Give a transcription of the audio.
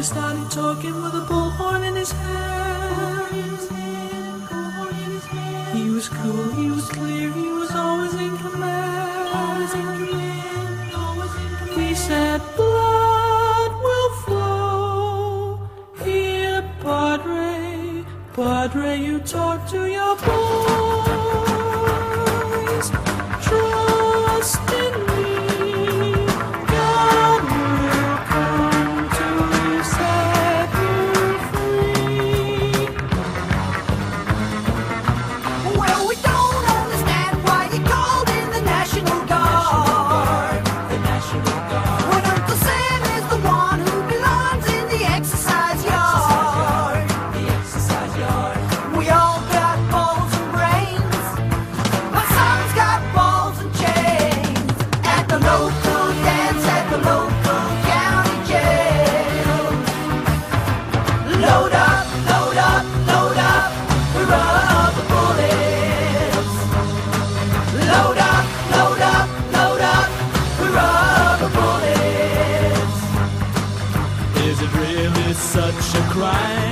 He started talking with a bullhorn in his hand. He was cool, he was clear, he was always in command. He said, blood will flow here, Padre. Padre, you talk to your boys. Trust in me. God will come to set you free. Well, we don't understand why you called in the National Guard. When Uncle Sam is the one who belongs in the exercise yard. We all got balls and brains. My son's got balls and chains. At the local dance, at the local county jail. Load up, load up, load up. We rub the bullets. Load up, load up, load up. We rub the bullets. Is it really such a crime